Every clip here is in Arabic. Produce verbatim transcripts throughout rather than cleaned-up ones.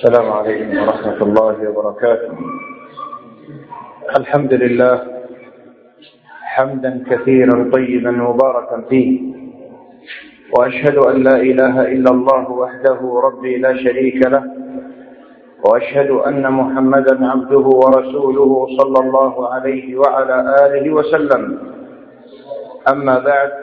السلام عليكم ورحمة الله وبركاته. الحمد لله حمدا كثيرا طيبا مباركا فيه، وأشهد أن لا إله إلا الله وحده ربي لا شريك له، وأشهد أن محمدا عبده ورسوله صلى الله عليه وعلى آله وسلم. أما بعد،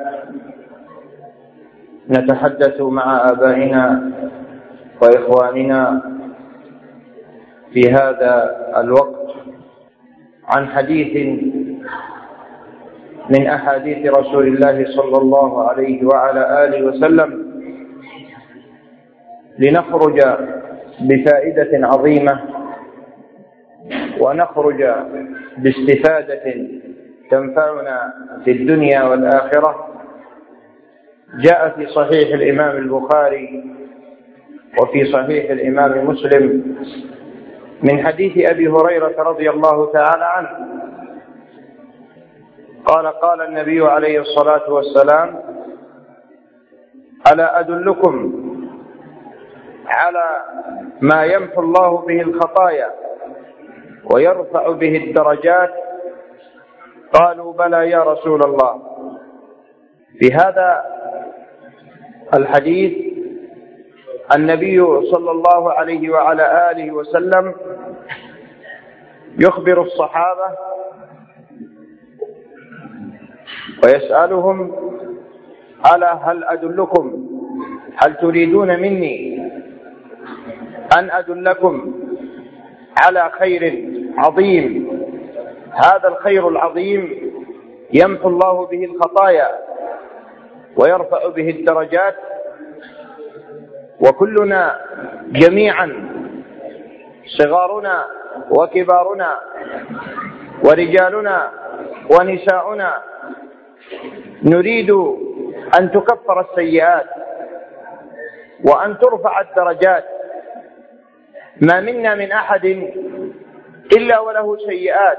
نتحدث مع آبائنا وإخواننا في هذا الوقت عن حديث من أحاديث رسول الله صلى الله عليه وعلى آله وسلم، لنخرج بفائدة عظيمة ونخرج باستفادة تنفعنا في الدنيا والآخرة. جاء في صحيح الإمام البخاري وفي صحيح الإمام مسلم من حديث أبي هريرة رضي الله تعالى عنه قال: قال النبي عليه الصلاة والسلام: ألا أدلكم على ما يمحو الله به الخطايا ويرفع به الدرجات؟ قالوا: بلى يا رسول الله. في هذا الحديث النبي صلى الله عليه وعلى آله وسلم يخبر الصحابة ويسألهم: ألا هل أدلكم هل تريدون مني أن أدلكم على خير عظيم؟ هذا الخير العظيم يمحو الله به الخطايا ويرفع به الدرجات. وكلنا جميعا، صغارنا وكبارنا ورجالنا ونساؤنا، نريد أن تكفر السيئات وأن ترفع الدرجات. ما منا من أحد إلا وله سيئات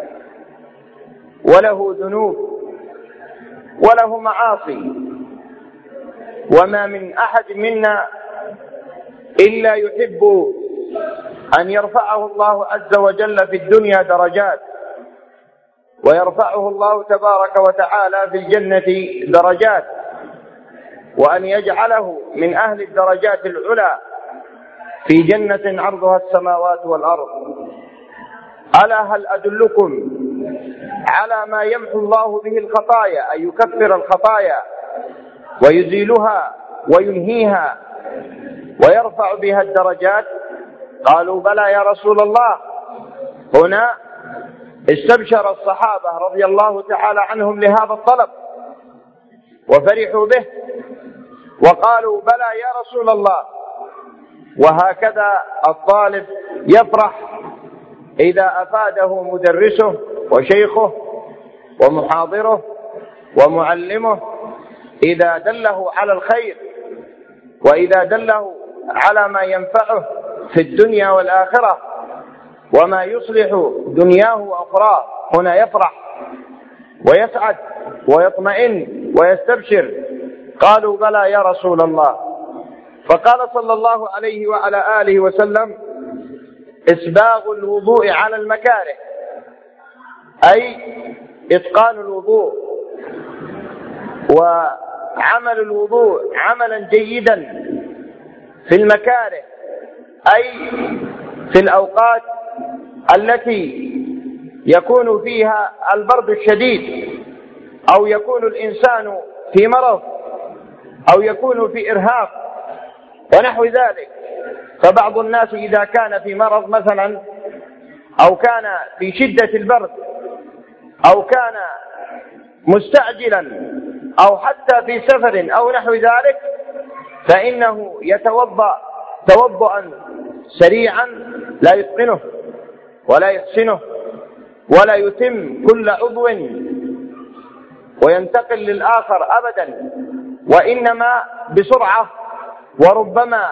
وله ذنوب وله معاصي، وما من أحد منا إلا يحب أن يرفعه الله عز وجل في الدنيا درجات، ويرفعه الله تبارك وتعالى في الجنة درجات، وأن يجعله من أهل الدرجات العلى في جنة عرضها السماوات والأرض. ألا هل أدلكم على ما يمحو الله به الخطايا، أي يكفر الخطايا ويزيلها وينهيها ويرفع بها الدرجات؟ قالوا: بلى يا رسول الله. هنا استبشر الصحابة رضي الله تعالى عنهم لهذا الطلب وفرحوا به وقالوا: بلى يا رسول الله. وهكذا الطالب يفرح إذا أفاده مدرسه وشيخه ومحاضره ومعلمه، إذا دله على الخير وإذا دله على ما ينفعه في الدنيا والآخرة وما يصلح دنياه وأخراه، هنا يفرح ويسعد ويطمئن ويستبشر. قالوا: بلى يا رسول الله. فقال صلى الله عليه وعلى آله وسلم: إسباغ الوضوء على المكاره، أي إتقان الوضوء وعمل الوضوء عملا جيدا في المكاره، أي في الأوقات التي يكون فيها البرد الشديد، أو يكون الإنسان في مرض، أو يكون في إرهاق ونحو ذلك. فبعض الناس إذا كان في مرض مثلا، أو كان في شدة البرد، أو كان مستعجلا، أو حتى في سفر أو نحو ذلك، فإنه يتوضأ توضؤا سريعا لا يتقنه ولا يحسنه ولا يتم كل عضو وينتقل للآخر أبدا، وإنما بسرعة. وربما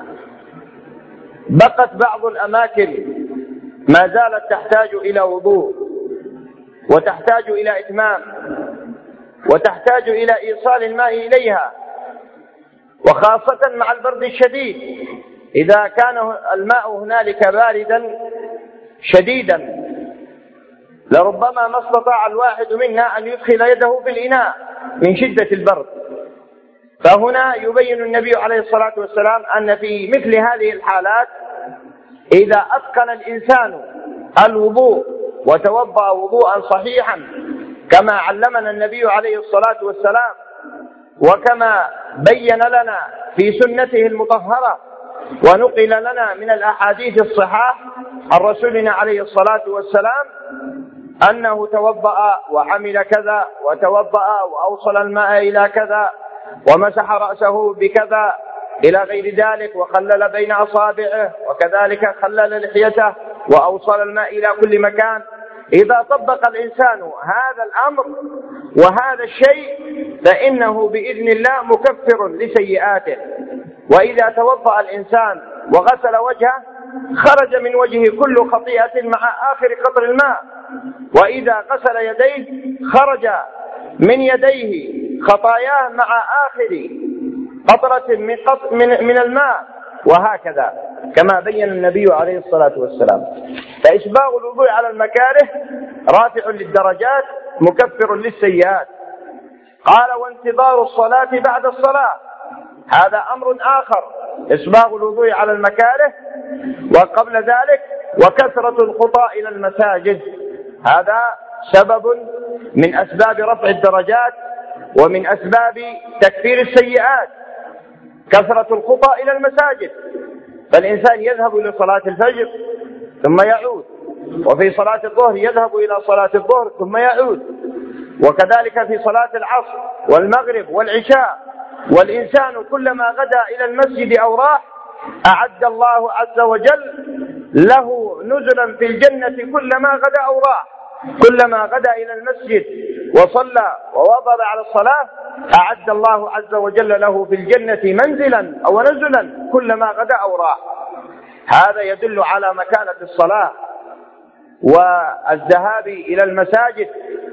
بقت بعض الأماكن ما زالت تحتاج إلى وضوء وتحتاج إلى إتمام وتحتاج إلى إيصال الماء إليها، وخاصة مع البرد الشديد إذا كان الماء هنالك باردا شديدا لربما ما استطاع الواحد منا أن يدخل يده في الإناء من شدة البرد. فهنا يبين النبي عليه الصلاة والسلام أن في مثل هذه الحالات إذا أتقن الإنسان الوضوء وتوضأ وضوءا صحيحا كما علمنا النبي عليه الصلاة والسلام وكما بين لنا في سنته المطهرة ونقل لنا من الأحاديث الصحاح عن رسولنا عليه الصلاة والسلام أنه توضأ وعمل كذا وتوضأ وأوصل الماء إلى كذا ومسح رأسه بكذا إلى غير ذلك وخلل بين أصابعه وكذلك خلل لحيته وأوصل الماء إلى كل مكان. إذا طبق الإنسان هذا الأمر وهذا الشيء فإنه بإذن الله مكفر لسيئاته. وإذا توضأ الإنسان وغسل وجهه خرج من وجهه كل خطيئة مع آخر قطر الماء، وإذا غسل يديه خرج من يديه خطاياه مع آخر قطرة من, من, من الماء، وهكذا كما بين النبي عليه الصلاة والسلام. فإسباغ الوضوء على المكاره رافع للدرجات مكفر للسيئات. قال وانتظار الصلاة بعد الصلاة، هذا أمر آخر، إسباغ الوضوء على المكاره. وقبل ذلك وكثرة الخطى إلى المساجد، هذا سبب من أسباب رفع الدرجات ومن أسباب تكفير السيئات، كثرة الخطى إلى المساجد. فالإنسان يذهب إلى صلاة الفجر ثم يعود، وفي صلاة الظهر يذهب إلى صلاة الظهر ثم يعود، وكذلك في صلاة العصر والمغرب والعشاء. والإنسان كلما غدا إلى المسجد أو راح أعد الله عز وجل له نزلا في الجنة كلما غدا أو راح. كلما غدا إلى المسجد وصلى وواظب على الصلاة أعد الله عز وجل له في الجنة منزلا أو نزلا كلما غدا أو راح. هذا يدل على مكانة الصلاة والذهاب إلى المساجد.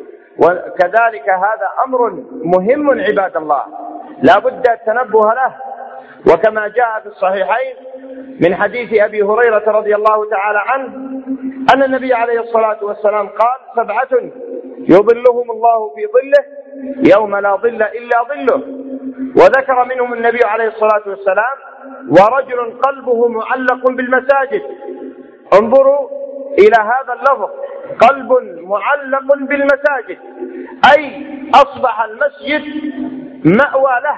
وكذلك هذا أمر مهم عباد الله لا بد التنبه له. وكما جاء في الصحيحين من حديث أبي هريرة رضي الله تعالى عنه أن النبي عليه الصلاة والسلام قال سبعة يظلهم الله في ظله يوم لا ظل إلا ظله. وذكر منهم النبي عليه الصلاة والسلام ورجل قلبه معلق بالمساجد. انظروا إلى هذا اللفظ، قلب معلق بالمساجد، أي أصبح المسجد مأوى له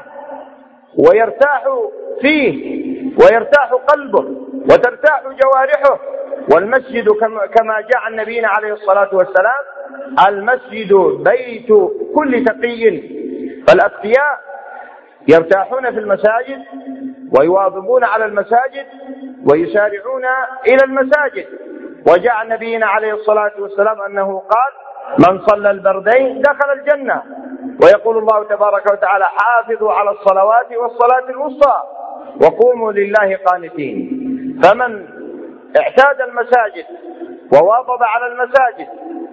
ويرتاح فيه ويرتاح قلبه وترتاح جوارحه. والمسجد كما جاء النبي عليه الصلاة والسلام المسجد بيت كل تقي. فالأتقياء يرتاحون في المساجد ويواظبون على المساجد ويسارعون إلى المساجد. وجاء النبي عليه الصلاة والسلام أنه قال من صلى البردين دخل الجنة. ويقول الله تبارك وتعالى حافظوا على الصلوات والصلاة الوسطى وقوموا لله قانتين. فمن اعتاد المساجد وواظب على المساجد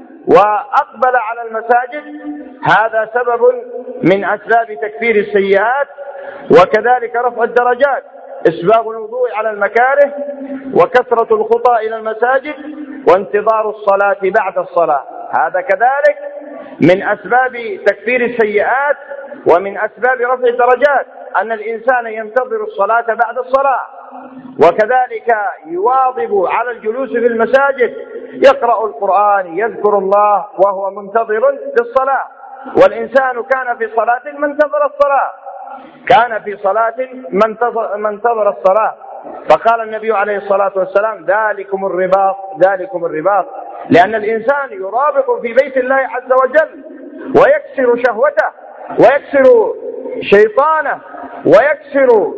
وأقبل على المساجد هذا سبب من أسباب تكفير السيئات وكذلك رفع الدرجات. إسباغ الوضوء على المكاره وكثرة الخطى إلى المساجد وانتظار الصلاة بعد الصلاة، هذا كذلك من أسباب تكفير السيئات ومن أسباب رفع الدرجات أن الإنسان ينتظر الصلاة بعد الصلاة. وكذلك يواظب على الجلوس في المساجد يقرأ القرآن يذكر الله وهو منتظر للصلاة. والإنسان كان في صلاة من انتظر الصلاة كان في صلاة من انتظر الصلاة. فقال النبي عليه الصلاة والسلام ذلكم الرباط ذلكم الرباط، لأن الإنسان يرابط في بيت الله عز وجل ويكسر شهوته ويكسر شيطانه ويكسر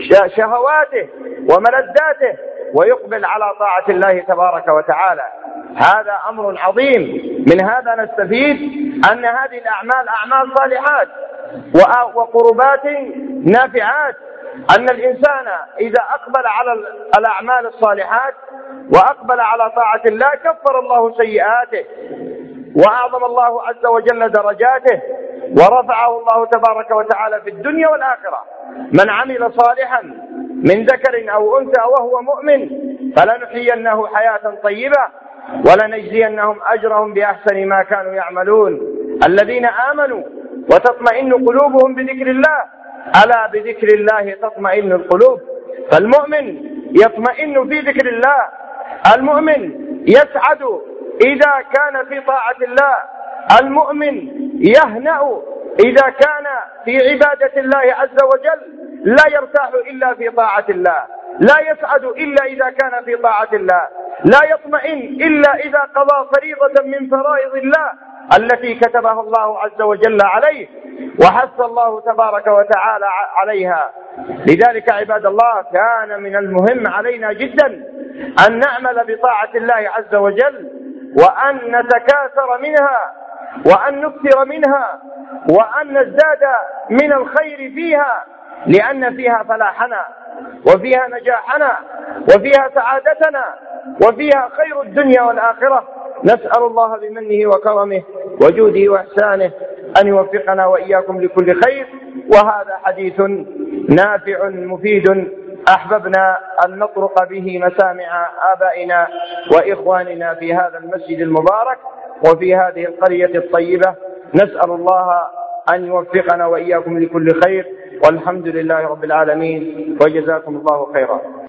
شهواته وملذاته ويقبل على طاعة الله تبارك وتعالى. هذا أمر عظيم. من هذا نستفيد أن هذه الأعمال أعمال صالحات وقربات نافعات، أن الإنسان إذا أقبل على الأعمال الصالحات وأقبل على طاعة الله كفر الله سيئاته وأعظم الله عز وجل درجاته ورفعه الله تبارك وتعالى في الدنيا والآخرة. من عمل صالحا من ذكر أو أنثى وهو مؤمن فلنحيينه حياة طيبة ولنجزينهم أجرهم بأحسن ما كانوا يعملون. الذين آمنوا وتطمئن قلوبهم بذكر الله، ألا بذكر الله تطمئن القلوب. فالمؤمن يطمئن في ذكر الله، المؤمن يسعد إذا كان في طاعة الله، المؤمن يهنأ إذا كان في عبادة الله عز وجل، لا يرتاح إلا في طاعة الله، لا يسعد إلا إذا كان في طاعة الله، لا يطمئن إلا إذا قضى فريضة من فرائض الله التي كتبها الله عز وجل عليه وحث الله تبارك وتعالى عليها. لذلك عباد الله كان من المهم علينا جدا أن نعمل بطاعة الله عز وجل، وأن نتكاثر منها، وأن نكثر منها، وأن نزداد من الخير فيها، لأن فيها فلاحنا وفيها نجاحنا وفيها سعادتنا وفيها خير الدنيا والآخرة. نسأل الله بمنه وكرمه وجوده وإحسانه أن يوفقنا وإياكم لكل خير. وهذا حديث نافع مفيد أحببنا أن نطرق به مسامع آبائنا وإخواننا في هذا المسجد المبارك وفي هذه القرية الطيبة. نسأل الله أن يوفقنا وإياكم لكل خير، والحمد لله رب العالمين، وجزاكم الله خيرا.